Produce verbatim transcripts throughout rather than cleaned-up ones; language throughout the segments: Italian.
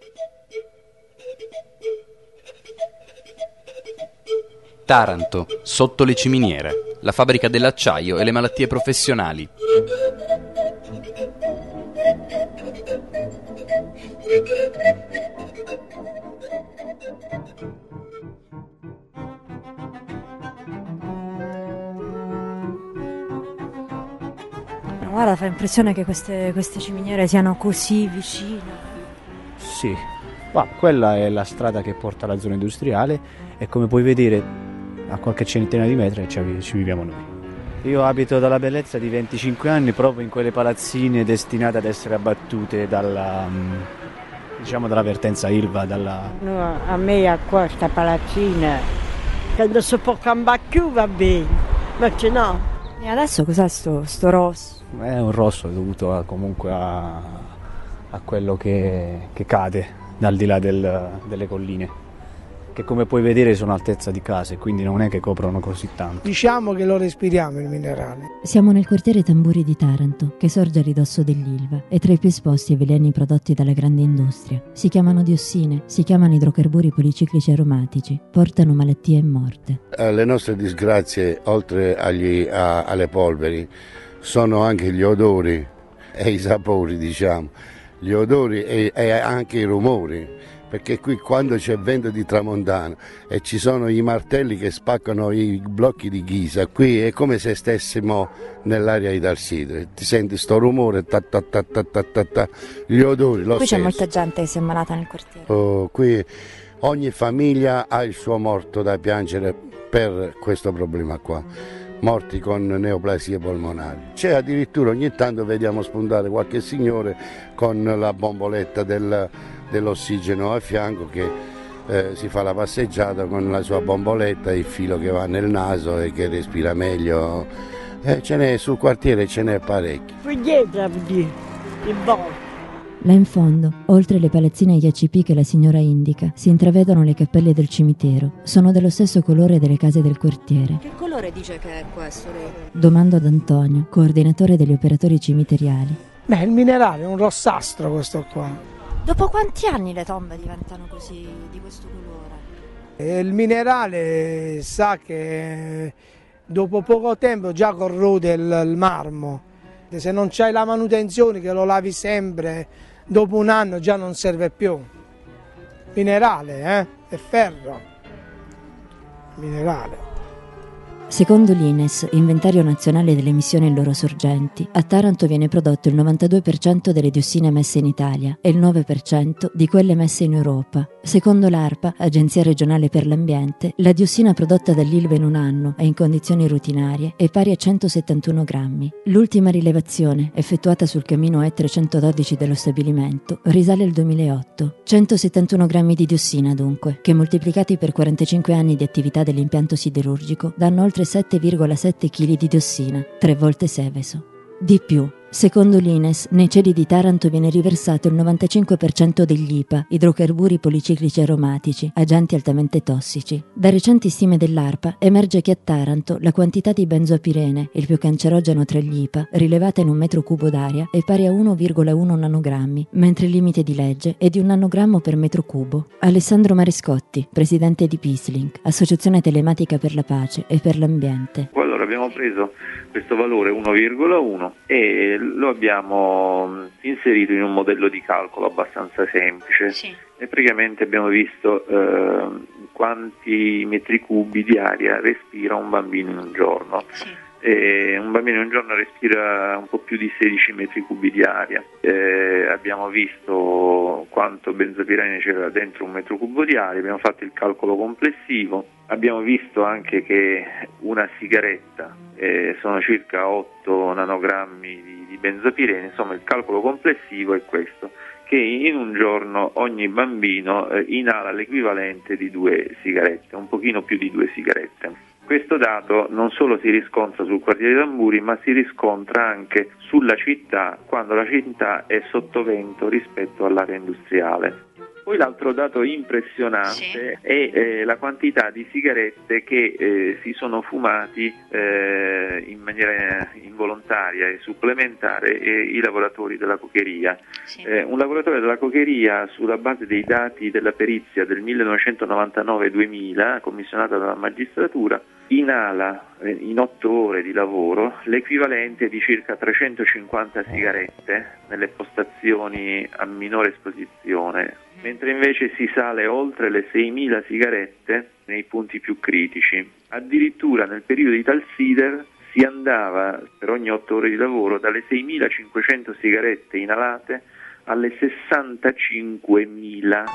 Taranto, sotto le ciminiere, la fabbrica dell'acciaio e le malattie professionali. Guarda, fa impressione che queste, queste ciminiere siano così vicine. Sì, ma quella è la strada che porta alla zona industriale e come puoi vedere a qualche centinaia di metri ci, ci viviamo noi. Io abito dalla bellezza di venticinque anni proprio in quelle palazzine destinate ad essere abbattute dalla, diciamo, dalla vertenza Ilva. Dalla... No, a me a questa palazzina, che non si può cambiare più va bene, ma ce no. E adesso cos'è sto, sto rosso? È un rosso dovuto a, comunque a, a quello che, che cade dal di là del, delle colline, che come puoi vedere sono altezza di case, quindi non è che coprono così tanto. Diciamo che lo respiriamo il minerale. Siamo nel quartiere Tamburi di Taranto, che sorge a ridosso dell'Ilva, è tra i più esposti ai veleni prodotti dalla grande industria. Si chiamano diossine, si chiamano idrocarburi policiclici aromatici, portano malattie e morte. Le nostre disgrazie, oltre agli, a, alle polveri, sono anche gli odori e i sapori, diciamo, gli odori e, e anche i rumori, perché qui quando c'è vento di tramontana e ci sono i martelli che spaccano i blocchi di ghisa, qui è come se stessimo nell'area di Talsidre, ti senti sto rumore, ta ta ta ta ta ta ta, gli odori, lo Qui stesso. c'è molta gente che si è ammalata nel quartiere. Oh, qui ogni famiglia ha il suo morto da piangere per questo problema qua. Morti con neoplasie polmonari. C'è addirittura ogni tanto vediamo spuntare qualche signore con la bomboletta del, dell'ossigeno a fianco che eh, si fa la passeggiata con la sua bomboletta, il filo che va nel naso e che respira meglio. Eh, ce n'è sul quartiere, ce n'è parecchi. Là in fondo, oltre le palazzine agli A C P che la signora indica, si intravedono le cappelle del cimitero. Sono dello stesso colore delle case del quartiere. Che colore dice che è questo? Domando ad Antonio, coordinatore degli operatori cimiteriali. Beh, il minerale è un rossastro questo qua. Dopo quanti anni le tombe diventano così, di questo colore? E il minerale sa che dopo poco tempo già corrode il, il marmo. Se non c'hai la manutenzione, che lo lavi sempre, dopo un anno già non serve più. Minerale, eh? È ferro. Minerale. Secondo l'I N E S, Inventario Nazionale delle Emissioni e loro sorgenti, a Taranto viene prodotto il novantadue per cento delle diossine messe in Italia e il nove per cento di quelle messe in Europa. Secondo l'ARPA, Agenzia Regionale per l'Ambiente, la diossina prodotta dall'Ilva in un anno e in condizioni rutinarie è pari a centosettantuno grammi. L'ultima rilevazione, effettuata sul camino E trecentododici dello stabilimento, risale al duemilaotto. centosettantuno grammi di diossina dunque, che moltiplicati per quarantacinque anni di attività dell'impianto siderurgico danno oltre sette virgola sette chili di diossina, tre volte Seveso. Di più, secondo l'I N E S, nei cieli di Taranto viene riversato il novantacinque per cento degli I P A, idrocarburi policiclici aromatici, agenti altamente tossici. Da recenti stime dell'ARPA emerge che a Taranto la quantità di benzopirene, il più cancerogeno tra gli I P A, rilevata in un metro cubo d'aria, è pari a uno virgola uno nanogrammi, mentre il limite di legge è di un nanogrammo per metro cubo. Alessandro Marescotti, presidente di Peacelink, Associazione Telematica per la Pace e per l'Ambiente. Allora abbiamo preso questo valore uno virgola uno e lo abbiamo inserito in un modello di calcolo abbastanza semplice. Sì. E praticamente abbiamo visto eh, quanti metri cubi di aria respira un bambino in un giorno. Sì. E un bambino in un giorno respira un po' più di sedici metri cubi di aria. Eh, abbiamo visto quanto benzopirene c'era dentro un metro cubo di aria, abbiamo fatto il calcolo complessivo, abbiamo visto anche che una sigaretta eh, sono circa otto nanogrammi di, di benzopirene, insomma il calcolo complessivo è questo, che in un giorno ogni bambino eh, inala l'equivalente di due sigarette, un pochino più di due sigarette. Questo dato non solo si riscontra sul quartiere di Tamburi, ma si riscontra anche sulla città, quando la città è sotto vento rispetto all'area industriale. Poi l'altro dato impressionante sì. è eh, la quantità di sigarette che eh, si sono fumati eh, in maniera involontaria e supplementare eh, i lavoratori della cokeria. Sì. Eh, un lavoratore della cokeria, sulla base dei dati della perizia del millenovecentonovantanove duemila, commissionata dalla magistratura, inala eh, in otto ore di lavoro l'equivalente di circa trecentocinquanta sigarette nelle postazioni a minore esposizione, mentre invece si sale oltre le seimila sigarette nei punti più critici. Addirittura nel periodo di Talsider si andava per ogni otto ore di lavoro dalle seimilacinquecento sigarette inalate alle sessantacinquemila.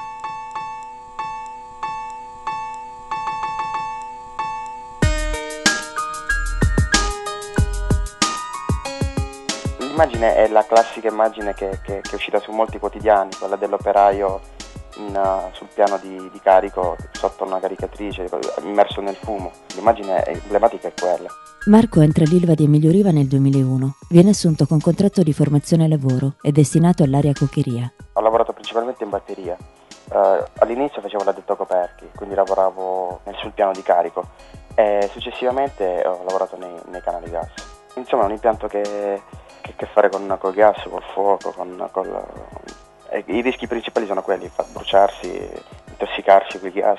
L'immagine è la classica immagine che, che, che è uscita su molti quotidiani, quella dell'operaio in, uh, sul piano di, di carico sotto una caricatrice, immerso nel fumo. L'immagine emblematica è quella. Marco entra all'Ilva di Emilio Riva nel duemilauno. Viene assunto con contratto di formazione e lavoro e destinato all'area cokeria. Ho lavorato principalmente in batteria. Uh, all'inizio facevo l'addetto coperchi, quindi lavoravo nel, sul piano di carico e successivamente ho lavorato nei, nei canali gas. Insomma è un impianto che che ha a che fare con col gas, col fuoco, con, col, eh, i rischi principali sono quelli, fa, bruciarsi, intossicarsi con i gas.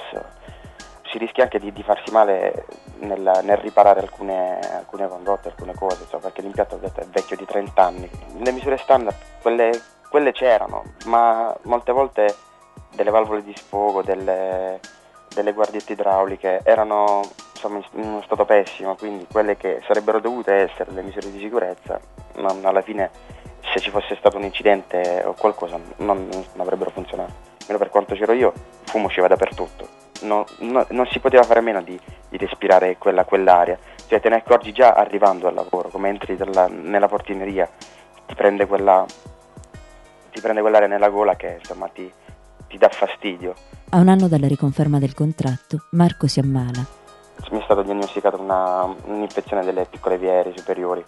Si rischia anche di, di farsi male nel, nel riparare alcune, alcune condotte, alcune cose, cioè, perché l'impianto è vecchio di trenta anni. Le misure standard, quelle, quelle c'erano, ma molte volte delle valvole di sfogo, delle, delle guardiette idrauliche erano insomma in uno stato pessimo, quindi quelle che sarebbero dovute essere le misure di sicurezza non, alla fine, se ci fosse stato un incidente o qualcosa, non, non avrebbero funzionato. Almeno per quanto c'ero io, il fumo usciva dappertutto, no, no, non si poteva fare a meno di, di respirare quella, quell'aria, cioè te ne accorgi già arrivando al lavoro, come entri dalla, nella portineria, ti prende quella ti prende quell'aria nella gola che insomma ti, ti dà fastidio. A un anno dalla riconferma del contratto, Marco si ammala. Mi è stata diagnosticata una, un'infezione delle piccole vie aeree superiori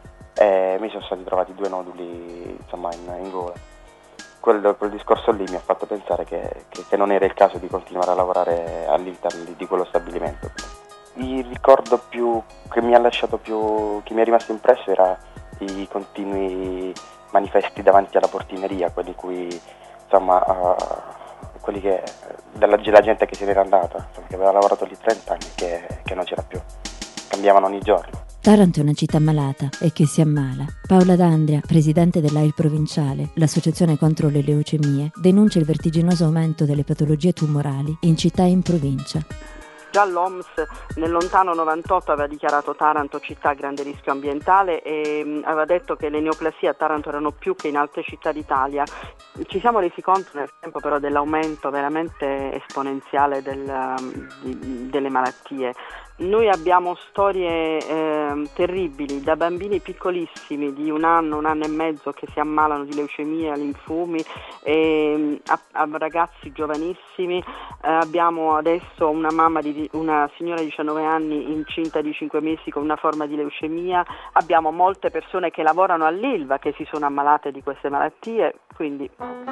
e mi sono stati trovati due noduli insomma in, in gola. Quel, quel discorso lì mi ha fatto pensare che, che, che non era il caso di continuare a lavorare all'interno di, di quello stabilimento. Il ricordo più che mi ha lasciato più, che mi è rimasto impresso era i continui manifesti davanti alla portineria, quelli cui insomma uh, quelli che della, della gente che se n'era andata, insomma, che aveva lavorato lì trenta anni, che, che non c'era più, cambiavano ogni giorno. Taranto è una città malata e che si ammala. Paola D'Andria, presidente dell'A I L provinciale, l'associazione contro le leucemie, denuncia il vertiginoso aumento delle patologie tumorali in città e in provincia. Già l'O M S nel lontano novantotto aveva dichiarato Taranto città a grande rischio ambientale e mh, aveva detto che le neoplasie a Taranto erano più che in altre città d'Italia. Ci siamo resi conto nel tempo però dell'aumento veramente esponenziale del, di, delle malattie. Noi abbiamo storie eh, terribili, da bambini piccolissimi di un anno, un anno e mezzo che si ammalano di leucemia, linfumi, e, a, a ragazzi giovanissimi. Eh, abbiamo adesso una mamma di una signora di diciannove anni incinta di cinque mesi con una forma di leucemia. Abbiamo molte persone che lavorano all'Ilva che si sono ammalate di queste malattie, quindi...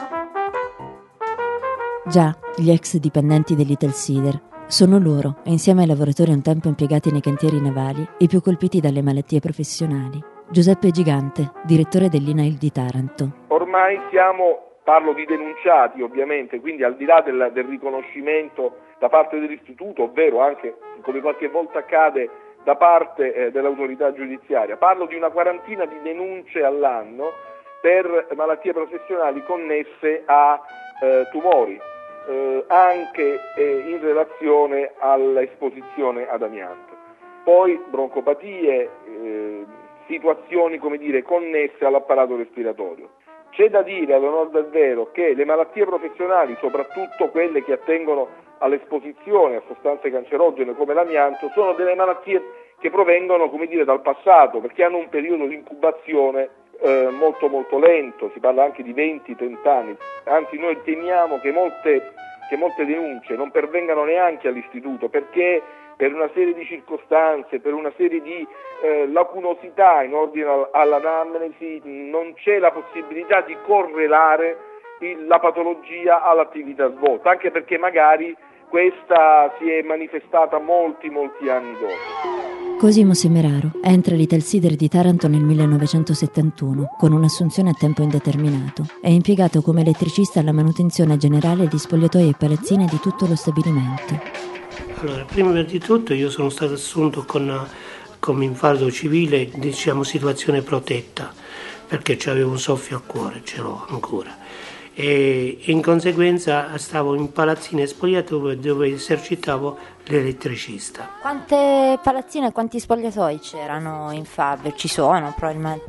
Già, gli ex dipendenti dell'Italsider. Sono loro, e insieme ai lavoratori un tempo impiegati nei cantieri navali, i più colpiti dalle malattie professionali. Giuseppe Gigante, direttore dell'I N A I L di Taranto. Ormai siamo, parlo di denunciati ovviamente, quindi al di là del, del riconoscimento da parte dell'istituto, ovvero anche, come qualche volta accade, da parte eh, dell'autorità giudiziaria, parlo di una quarantina di denunce all'anno per malattie professionali connesse a eh, tumori. Eh, anche eh, in relazione all'esposizione ad amianto. Poi broncopatie, eh, situazioni come dire connesse all'apparato respiratorio. C'è da dire ad onor del vero che le malattie professionali, soprattutto quelle che attengono all'esposizione a sostanze cancerogene come l'amianto, sono delle malattie che provengono come dire dal passato, perché hanno un periodo di incubazione Eh, molto molto lento, si parla anche di venti trenta anni, anzi noi temiamo che molte, che molte denunce non pervengano neanche all'istituto perché per una serie di circostanze, per una serie di eh, lacunosità in ordine all'anamnesi non c'è la possibilità di correlare il, la patologia all'attività svolta, anche perché magari questa si è manifestata molti molti anni dopo. Cosimo Semeraro entra all'Italsider di Taranto nel millenovecentosettantuno con un'assunzione a tempo indeterminato. È impiegato come elettricista alla manutenzione generale di spogliatoi e palazzine di tutto lo stabilimento. Allora, prima di tutto io sono stato assunto con, come invalido civile, diciamo situazione protetta, perché avevo un soffio al cuore, ce l'ho ancora. E in conseguenza stavo in palazzine e spogliatoi dove esercitavo l'elettricista. Quante palazzine e quanti spogliatoi c'erano in fabbrica? Ci sono probabilmente.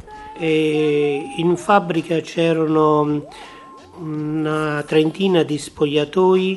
E in fabbrica c'erano una trentina di spogliatoi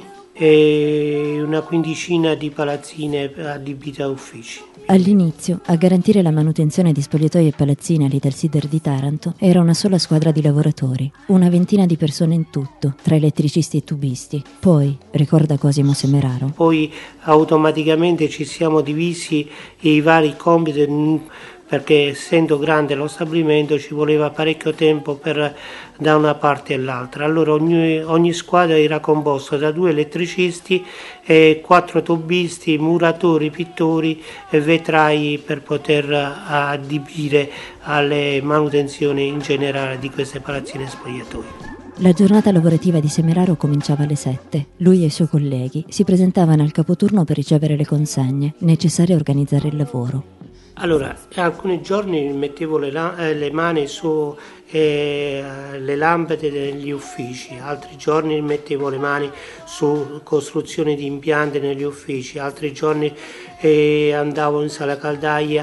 e una quindicina di palazzine adibite a uffici. All'inizio, a garantire la manutenzione di spogliatoi e palazzine all'Italsider di Taranto era una sola squadra di lavoratori, una ventina di persone in tutto, tra elettricisti e tubisti. Poi, ricorda Cosimo Semeraro, poi automaticamente ci siamo divisi i vari compiti, perché essendo grande lo stabilimento ci voleva parecchio tempo per da una parte e l'altra. Allora ogni, ogni squadra era composta da due elettricisti e quattro tubisti, muratori, pittori e vetrai per poter adibire alle manutenzioni in generale di queste palazzine e spogliatoi. La giornata lavorativa di Semeraro cominciava alle sette. Lui e i suoi colleghi si presentavano al capoturno per ricevere le consegne necessarie a organizzare il lavoro. Allora, alcuni giorni mettevo le, la- le mani su eh, le lampade degli uffici, altri giorni mettevo le mani su costruzione di impianti negli uffici, altri giorni eh, andavo in sala caldaia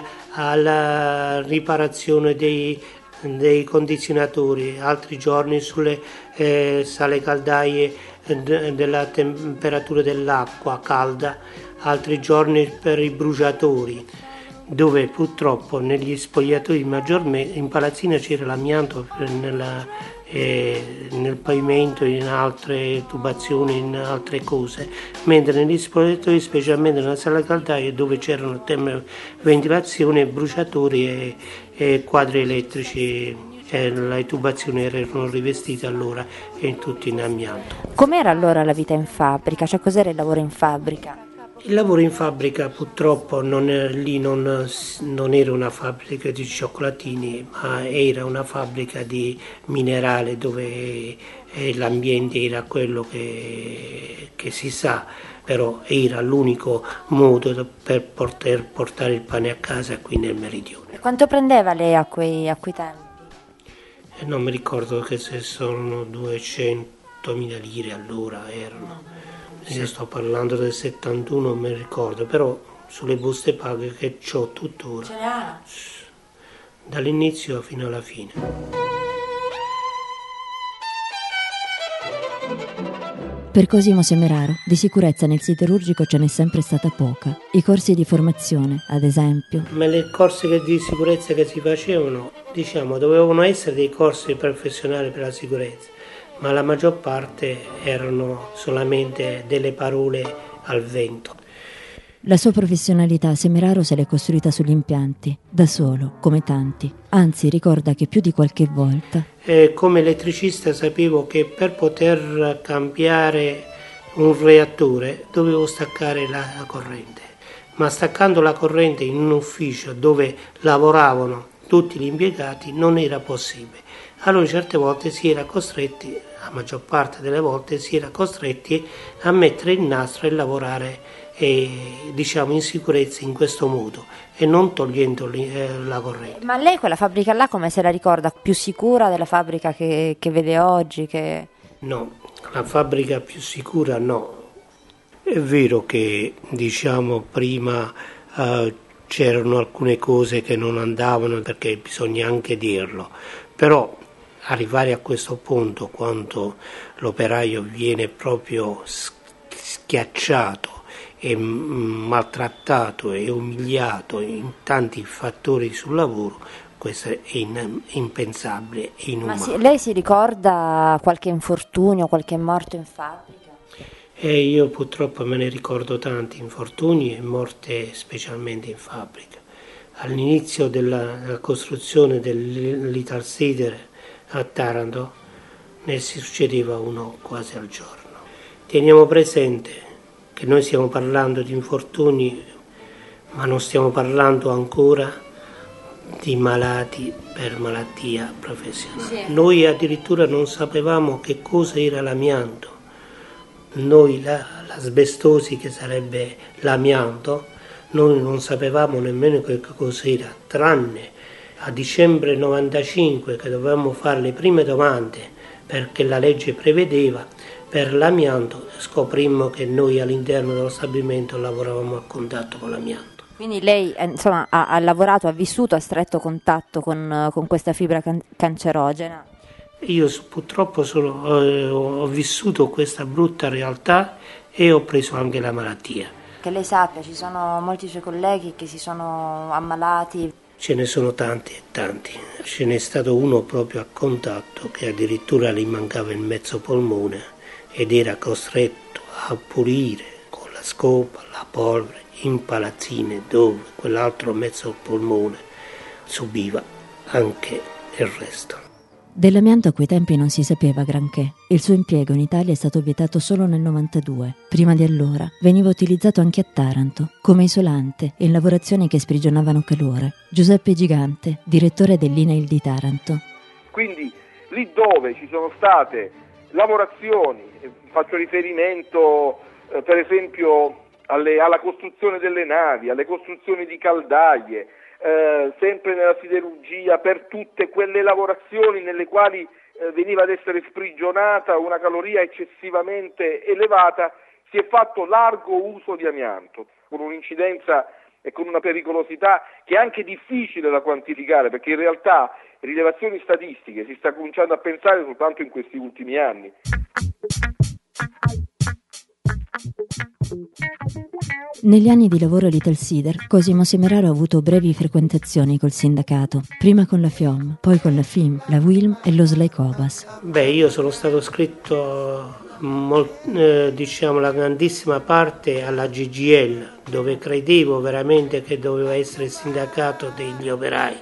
alla riparazione dei, dei condizionatori, altri giorni sulle eh, sale caldaie de- della temperatura dell'acqua calda, altri giorni per i bruciatori, dove purtroppo negli spogliatoi maggiormente in palazzina c'era l'amianto nella, eh, nel pavimento, in altre tubazioni, in altre cose, mentre negli spogliatoi, specialmente nella sala caldaia, dove c'erano ventilazione, bruciatori e, e quadri elettrici, eh, le tubazioni erano rivestite allora e tutti in amianto. Com'era allora la vita in fabbrica? Cioè cos'era il lavoro in fabbrica? Il lavoro in fabbrica purtroppo non, lì non, non era una fabbrica di cioccolatini, ma era una fabbrica di minerale dove l'ambiente era quello che, che si sa, però era l'unico modo per poter portare il pane a casa qui nel meridione. Quanto prendeva lei a quei, a quei tempi? E non mi ricordo che se sono duecentomila lire allora erano. Se sto parlando del settantuno non mi ricordo, però sulle buste paga che ho tuttora, Ce l'ha? dall'inizio fino alla fine. Per Cosimo Semeraro, di sicurezza nel siderurgico ce n'è sempre stata poca. I corsi di formazione, ad esempio. Ma le corsi di sicurezza che si facevano, diciamo, dovevano essere dei corsi professionali per la sicurezza, ma la maggior parte erano solamente delle parole al vento. La sua professionalità Semeraro se l'è costruita sugli impianti, da solo, come tanti. Anzi, ricorda che più di qualche volta... E come elettricista sapevo che per poter cambiare un reattore dovevo staccare la corrente, ma staccando la corrente in un ufficio dove lavoravano tutti gli impiegati non era possibile. Allora certe volte si era costretti, la maggior parte delle volte si era costretti a mettere il nastro e lavorare eh, diciamo in sicurezza in questo modo e non togliendo eh, la corrente. Ma lei quella fabbrica là come se la ricorda? Più sicura della fabbrica che, che vede oggi? Che... No, la fabbrica più sicura no. È vero che diciamo prima eh, c'erano alcune cose che non andavano, perché bisogna anche dirlo, però arrivare a questo punto, quando l'operaio viene proprio schiacciato e maltrattato e umiliato in tanti fattori sul lavoro, questo è in, impensabile e inumano. Ma sì, lei si ricorda qualche infortunio, qualche morto in fabbrica? E io purtroppo me ne ricordo tanti infortuni e morte specialmente in fabbrica. All'inizio della, della costruzione dell'Italsider a Taranto ne succedeva uno quasi al giorno. Teniamo presente che noi stiamo parlando di infortuni, ma non stiamo parlando ancora di malati per malattia professionale. Sì. Noi addirittura non sapevamo che cosa era l'amianto. Noi la, l'asbestosi, che sarebbe l'amianto, noi non sapevamo nemmeno che cosa era, tranne a dicembre novantacinque, che dovevamo fare le prime domande perché la legge prevedeva per l'amianto, scoprimmo che noi all'interno dello stabilimento lavoravamo a contatto con l'amianto. Quindi lei insomma ha, ha lavorato, ha vissuto a stretto contatto con, con questa fibra can- cancerogena? Io purtroppo sono, eh, ho vissuto questa brutta realtà e ho preso anche la malattia. Che lei sappia, ci sono molti suoi colleghi che si sono ammalati. Ce ne sono tanti e tanti. Ce n'è stato uno proprio a contatto che addirittura gli mancava il mezzo polmone ed era costretto a pulire con la scopa la polvere in palazzine dove quell'altro mezzo polmone subiva anche il resto. Dell'amianto a quei tempi non si sapeva granché. Il suo impiego in Italia è stato vietato solo nel novantadue. Prima di allora veniva utilizzato anche a Taranto, come isolante e in lavorazioni che sprigionavano calore. Giuseppe Gigante, direttore dell'I N A I L di Taranto. Quindi lì dove ci sono state lavorazioni, faccio riferimento eh, per esempio alle, alla costruzione delle navi, alle costruzioni di caldaie, Eh, sempre nella siderurgia, per tutte quelle lavorazioni nelle quali eh, veniva ad essere sprigionata una caloria eccessivamente elevata, si è fatto largo uso di amianto, con un'incidenza e con una pericolosità che è anche difficile da quantificare, perché in realtà rilevazioni statistiche si sta cominciando a pensare soltanto in questi ultimi anni. Negli anni di lavoro all'Italsider, Cosimo Semeraro ha avuto brevi frequentazioni col sindacato, prima con la FIOM, poi con la FIM, la WILM e lo Slaicobas. Beh, io sono stato iscritto, eh, diciamo, la grandissima parte alla G G L, dove credevo veramente che doveva essere il sindacato degli operai,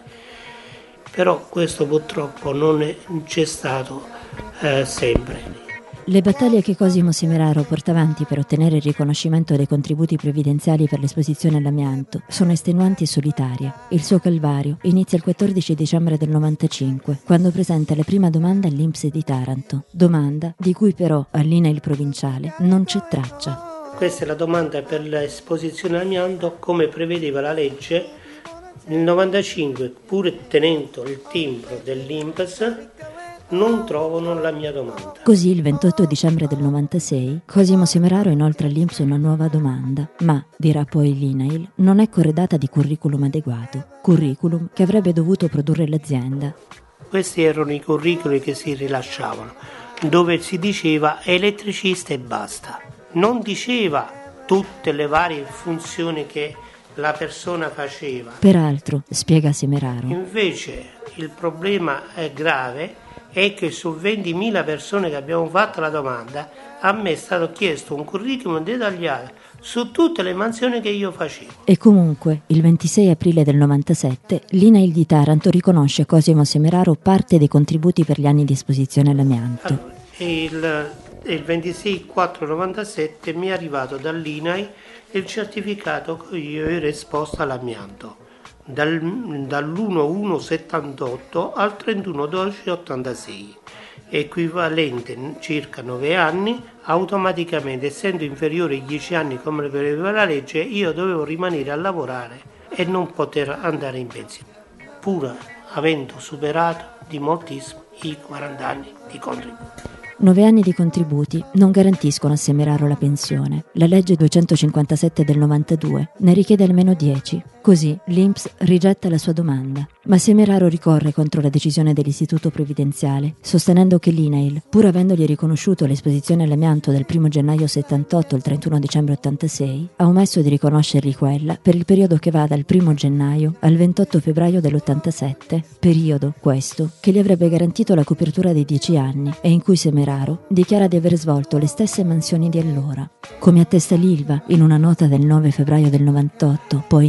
però questo purtroppo non è, c'è stato eh, sempre. Le battaglie che Cosimo Semeraro porta avanti per ottenere il riconoscimento dei contributi previdenziali per l'esposizione all'amianto sono estenuanti e solitarie. Il suo calvario inizia il quattordici dicembre del novantacinque, quando presenta la prima domanda all'I N P S di Taranto, domanda di cui però all'I N A I L provinciale non c'è traccia. Questa è la domanda per l'esposizione all'amianto come prevedeva la legge. Nel novantacinque, pur tenendo il timbro dell'I N P S, non trovano la mia domanda. Così il ventotto dicembre del novantasei Cosimo Semeraro inoltra all'I N P S una nuova domanda, ma, dirà poi l'I N A I L, non è corredata di curriculum adeguato, curriculum che avrebbe dovuto produrre l'azienda. Questi erano i curriculum che si rilasciavano, dove si diceva elettricista e basta. Non diceva tutte le varie funzioni che la persona faceva. Peraltro, spiega Semeraro, invece il problema è grave è che su ventimila persone che abbiamo fatto la domanda, a me è stato chiesto un curriculum dettagliato su tutte le mansioni che io facevo. E comunque, il ventisei aprile del novantasette, l'I N A I L di Taranto riconosce a Cosimo Semeraro parte dei contributi per gli anni di esposizione all'amianto. Allora, il, il ventisei quattro novantasette mi è arrivato dall'I N A I L il certificato che io ero esposto all'amianto. Dal, dall'uno uno settantotto al trentuno dodici ottantasei, equivalente circa nove anni. Automaticamente, essendo inferiore ai dieci anni come prevedeva la legge, io dovevo rimanere a lavorare e non poter andare in pensione, pur avendo superato di moltissimo i quaranta anni di contributi. Nove anni di contributi non garantiscono a Semeraro la pensione. La legge duecentocinquantasette del novantadue ne richiede almeno dieci. Così l'I N P S rigetta la sua domanda. Ma Semeraro ricorre contro la decisione dell'Istituto Previdenziale, sostenendo che l'I N A I L, pur avendogli riconosciuto l'esposizione all'amianto dal primo gennaio settantotto al trentuno dicembre ottantasei, ha omesso di riconoscergli quella per il periodo che va dal primo gennaio al ventotto febbraio dell'ottantasette, periodo, questo, che gli avrebbe garantito la copertura dei dieci anni e in cui Semeraro dichiara di aver svolto le stesse mansioni di allora. Come attesta l'Ilva in una nota del nove febbraio del novantotto, poi integrata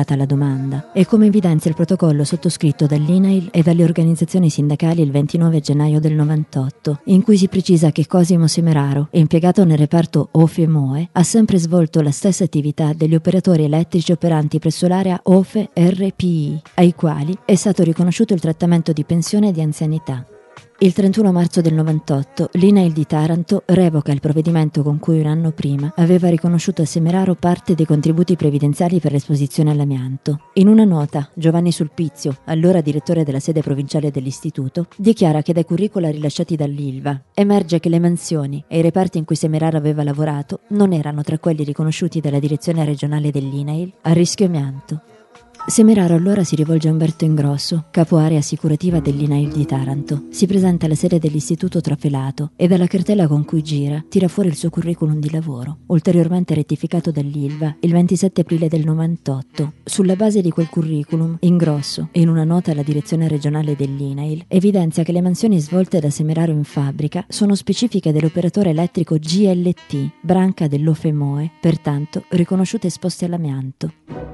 approvata la domanda, e come evidenzia il protocollo sottoscritto dall'I N A I L e dalle organizzazioni sindacali il ventinove gennaio del novantotto, in cui si precisa che Cosimo Semeraro, impiegato nel reparto O F E M O E, ha sempre svolto la stessa attività degli operatori elettrici operanti presso l'area O F E R P I, ai quali è stato riconosciuto il trattamento di pensione e di anzianità. Il trentuno marzo del novantotto l'I N A I L di Taranto revoca il provvedimento con cui un anno prima aveva riconosciuto a Semeraro parte dei contributi previdenziali per l'esposizione all'amianto. In una nota, Giovanni Sulpizio, allora direttore della sede provinciale dell'istituto, dichiara che dai curricula rilasciati dall'Ilva emerge che le mansioni e i reparti in cui Semeraro aveva lavorato non erano tra quelli riconosciuti dalla direzione regionale dell'I N A I L a rischio amianto. Semeraro allora si rivolge a Umberto Ingrosso, capo area assicurativa dell'I N A I L di Taranto. Si presenta alla sede dell'istituto trafelato e dalla cartella con cui gira tira fuori il suo curriculum di lavoro, ulteriormente rettificato dall'Ilva il ventisette aprile del novantotto. Sulla base di quel curriculum, Ingrosso, in una nota alla direzione regionale dell'I N A I L, evidenzia che le mansioni svolte da Semeraro in fabbrica sono specifiche dell'operatore elettrico G L T, branca dell'O F E M O E, pertanto riconosciute esposte all'amianto.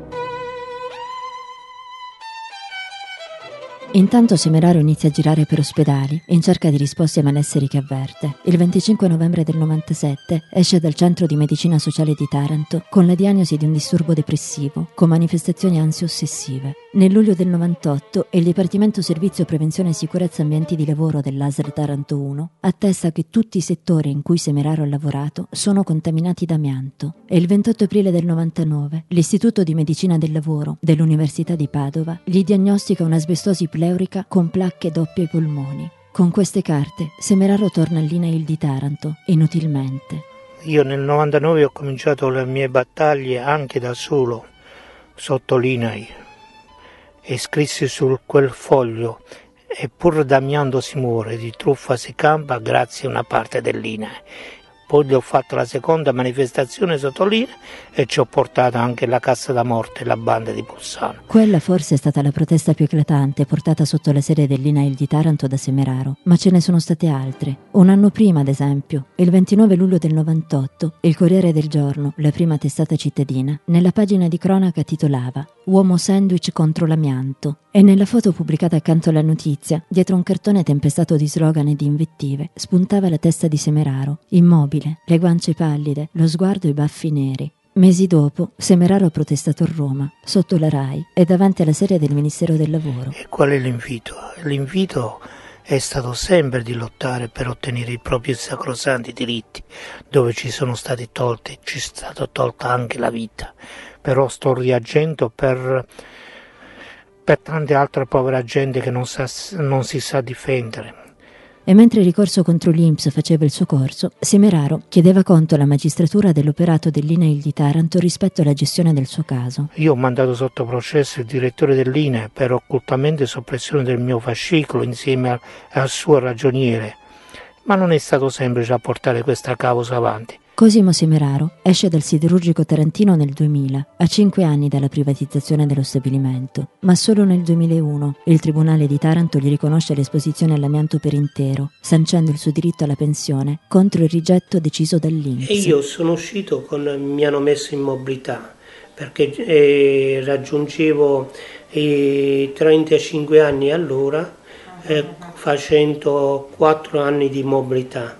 Intanto Semeraro inizia a girare per ospedali in cerca di risposte ai malesseri che avverte. Il venticinque novembre del novantasette esce dal centro di medicina sociale di Taranto con la diagnosi di un disturbo depressivo con manifestazioni ansio-ossessive. Nel luglio del novantotto il Dipartimento Servizio Prevenzione e Sicurezza Ambienti di Lavoro dell'A S R Taranto uno attesta che tutti i settori in cui Semeraro ha lavorato sono contaminati da amianto, e il ventotto aprile del novantanove l'Istituto di Medicina del Lavoro dell'Università di Padova gli diagnostica un'asbestosi pleurica con placche doppie ai polmoni. Con queste carte Semeraro torna all'I N A I L di Taranto, inutilmente. Io nel novantanove ho cominciato le mie battaglie anche da solo, sotto l'I N A I L, e scrissi su quel foglio: e pur d'amianto si muore, di truffa si campa, grazie a una parte dell'I N A I L. Poi ho fatto la seconda manifestazione sotto l'I N A I L e ci ho portato anche la cassa da morte e la banda di Bolzano. Quella forse è stata la protesta più eclatante portata sotto la sede dell'I N A I L di Taranto da Semeraro, ma ce ne sono state altre. Un anno prima, ad esempio, il ventinove luglio del novantotto, il Corriere del Giorno, la prima testata cittadina, nella pagina di cronaca titolava "Uomo sandwich contro l'amianto", e nella foto pubblicata accanto alla notizia, dietro un cartone tempestato di slogan e di invettive, spuntava la testa di Semeraro, immobile, le guance pallide, lo sguardo e i baffi neri. Mesi dopo, Semeraro ha protestato a Roma, sotto la RAI e davanti alla sede del Ministero del Lavoro. E qual è l'invito? L'invito è stato sempre di lottare per ottenere i propri sacrosanti diritti, dove ci sono stati tolti, ci è stata tolta anche la vita. Però sto reagendo per, per tante altre povere gente che non, sa, non si sa difendere. E mentre il ricorso contro l'I N P S faceva il suo corso, Semeraro chiedeva conto alla magistratura dell'operato dell'I N A I L di Taranto rispetto alla gestione del suo caso. Io ho mandato sotto processo il direttore dell'I N A I L per occultamento e soppressione del mio fascicolo insieme al, al suo ragioniere, ma non è stato semplice a portare questa causa avanti. Cosimo Semeraro esce dal siderurgico tarantino nel duemila, a cinque anni dalla privatizzazione dello stabilimento, ma solo nel duemilauno il Tribunale di Taranto gli riconosce l'esposizione all'amianto per intero, sancendo il suo diritto alla pensione contro il rigetto deciso dall'I N P S. E io sono uscito con, mi hanno messo in mobilità, perché eh, raggiungevo i trentacinque anni allora, eh, facendo quattro anni di mobilità.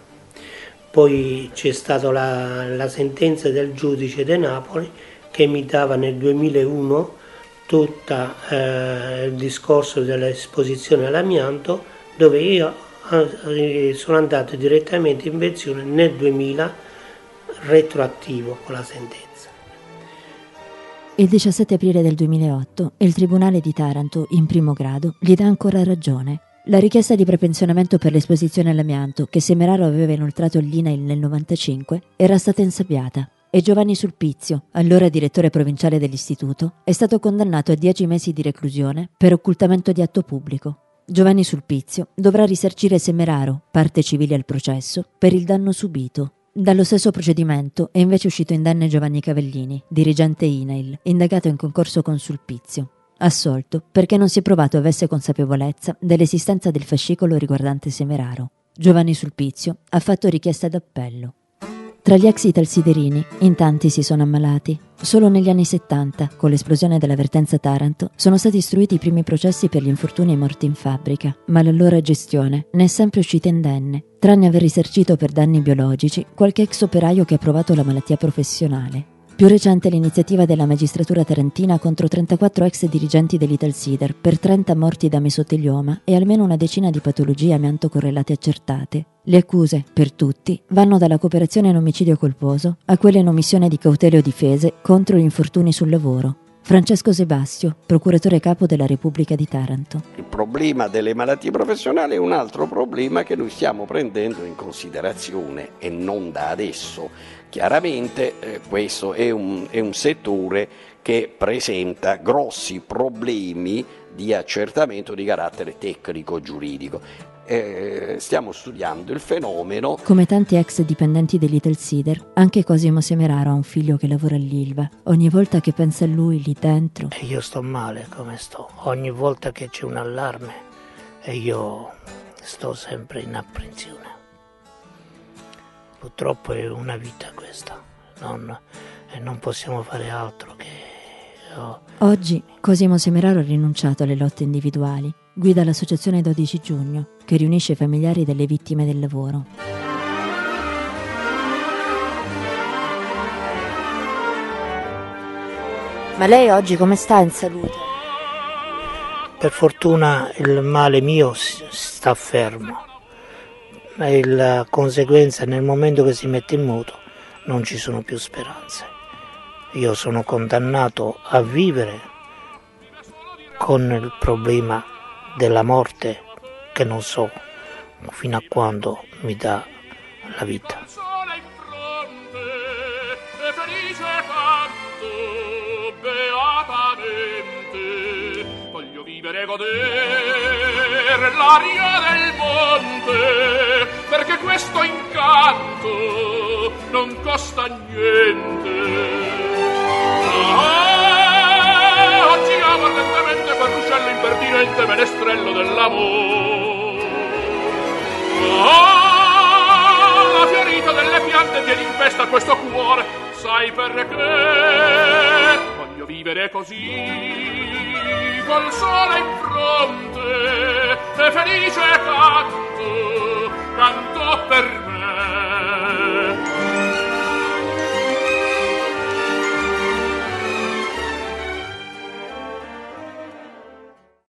Poi c'è stata la, la sentenza del giudice di Napoli che mi dava nel duemilauno tutto eh, il discorso dell'esposizione all'amianto, dove io eh, sono andato direttamente in pensione nel duemila, retroattivo con la sentenza. Il diciassette aprile del duemilaotto il Tribunale di Taranto, in primo grado, gli dà ancora ragione. La richiesta di prepensionamento per l'esposizione all'amianto, che Semeraro aveva inoltrato all'I N A I L nel novantacinque, era stata insabbiata e Giovanni Sulpizio, allora direttore provinciale dell'istituto, è stato condannato a dieci mesi di reclusione per occultamento di atto pubblico. Giovanni Sulpizio dovrà risarcire Semeraro, parte civile al processo, per il danno subito. Dallo stesso procedimento è invece uscito indenne Giovanni Cavellini, dirigente I N A I L, indagato in concorso con Sulpizio. Assolto perché non si è provato avesse consapevolezza dell'esistenza del fascicolo riguardante Semeraro. Giovanni Sulpizio ha fatto richiesta d'appello. Tra gli ex italsiderini, in tanti si sono ammalati. Solo negli anni settanta, con l'esplosione della vertenza Taranto, sono stati istruiti i primi processi per gli infortuni e morti in fabbrica, ma la loro gestione ne è sempre uscita indenne, tranne aver risarcito per danni biologici qualche ex operaio che ha provato la malattia professionale. Più recente l'iniziativa della magistratura tarantina contro trentaquattro ex dirigenti dell'Italsider per trenta morti da mesotelioma e almeno una decina di patologie amianto correlate accertate. Le accuse, per tutti, vanno dalla cooperazione in omicidio colposo a quelle in omissione di cautele o difese contro gli infortuni sul lavoro. Francesco Sebastio, procuratore capo della Repubblica di Taranto. Il problema delle malattie professionali è un altro problema che noi stiamo prendendo in considerazione e non da adesso. Chiaramente eh, questo è un, è un settore che presenta grossi problemi di accertamento di carattere tecnico-giuridico. Eh, stiamo studiando il fenomeno. Come tanti ex dipendenti dell'Italsider, anche Cosimo Semeraro ha un figlio che lavora all'Ilva. Ogni volta che pensa a lui lì dentro... E io sto male come sto. Ogni volta che c'è un allarme e io sto sempre in apprensione. Purtroppo è una vita questa, non, e non possiamo fare altro che... Oh. Oggi Cosimo Semeraro ha rinunciato alle lotte individuali. Guida l'associazione dodici giugno, che riunisce i familiari delle vittime del lavoro. Ma lei oggi come sta in salute? Per fortuna il male mio sta fermo. E la conseguenza, nel momento che si mette in moto, non ci sono più speranze. Io sono condannato a vivere con il problema della morte che non so fino a quando mi dà la vita. Voglio vivere e godere l'aria del monte, perché questo incanto non costa niente. Ah, oggi amo ardentemente quel ruscello impertinente menestrello dell'amore. Ah, la fiorita delle piante tiene in festa questo cuore, sai perché? Voglio vivere così, col sole in fronte, e felice canto.